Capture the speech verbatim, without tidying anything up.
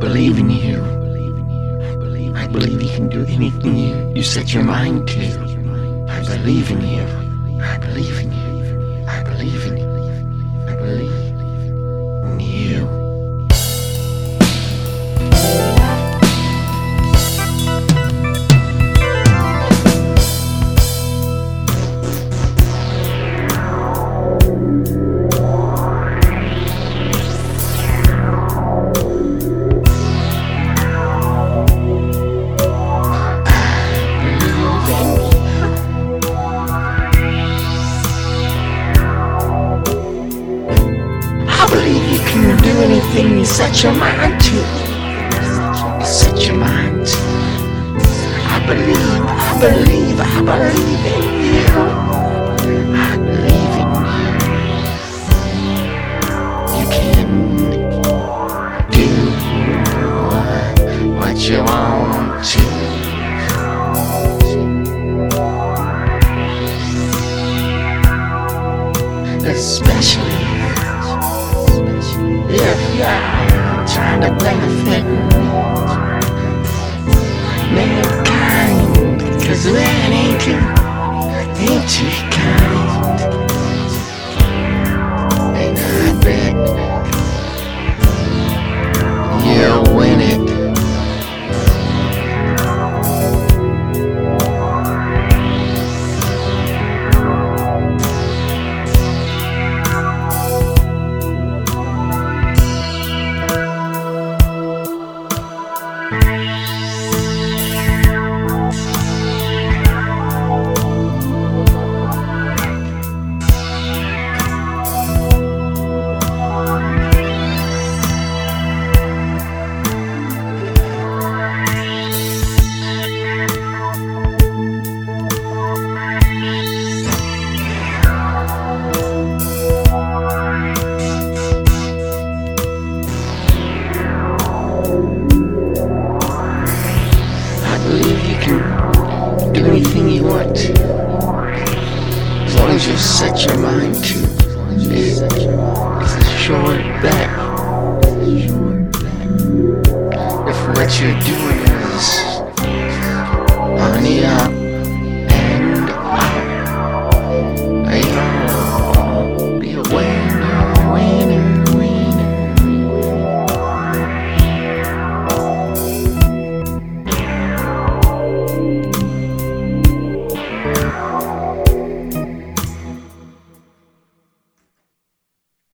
believe in you. I believe you can do anything you, you set your mind to. I believe in you. I believe in you. I believe in you. I believe in you. Anything you set your mind to, you set your mind to. I believe, I believe, I believe in you. I believe in you. You can do what, what you want to. Especially if you're trying to benefit mankind, 'cause man ain't too, ain't too kind.